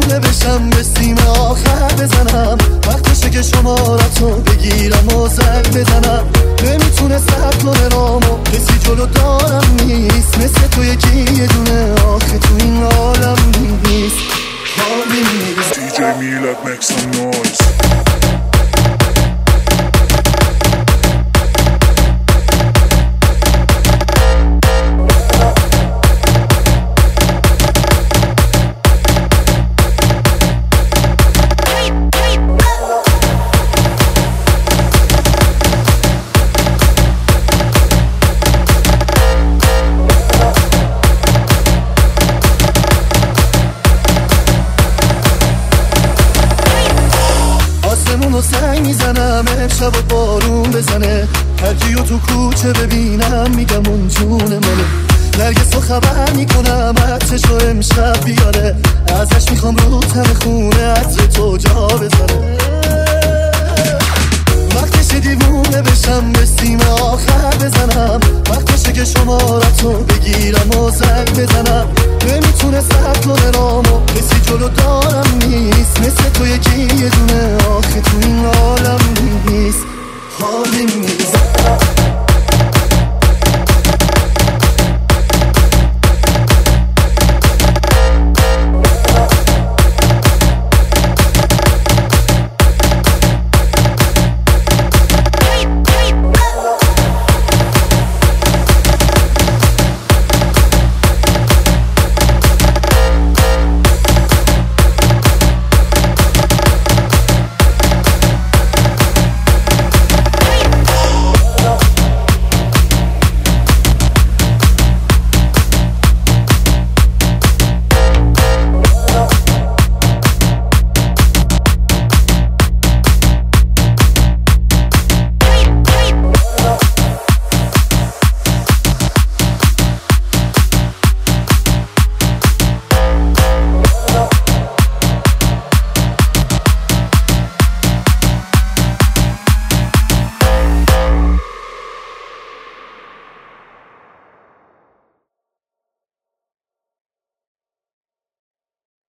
دیوونه بشم به سیم آخر بزنم، وقتشه که شمارتو بگیرم و زنگ بزنم. نمیتونه صبر کنه رامو، کسی جلو دارم نیست مثل تو یکی یه دونه آخه تو این عالم نیست. DJ Milad, make some noise. سنگ میزنم امشب و بارون بزنه، هر کیو تو کوچه ببینم میگم اون جون منه. نرگسو خبر میکنم عطرشو امشب بیاره، ازش میخوام رو تن خونه عطر تو جا بذاره. وقتشه دیوونه بشم به سیم آخر بزنم، وقتشه که شمارتو بگیرم و زنگ بزنم. نمیتونه صبر کنه رامو، کسی جلو دار